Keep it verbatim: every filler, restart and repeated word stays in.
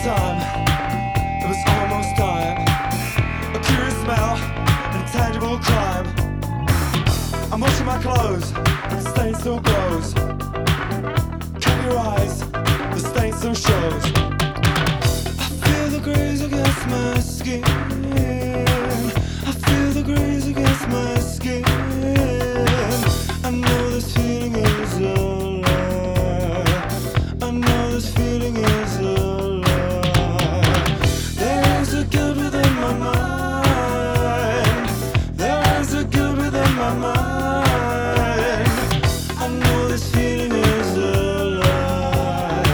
time, it was almost time. A curious smell, an intangible crime. I'm washing my clothes, but the stain still glows. Cover your eyes, the stain still shows.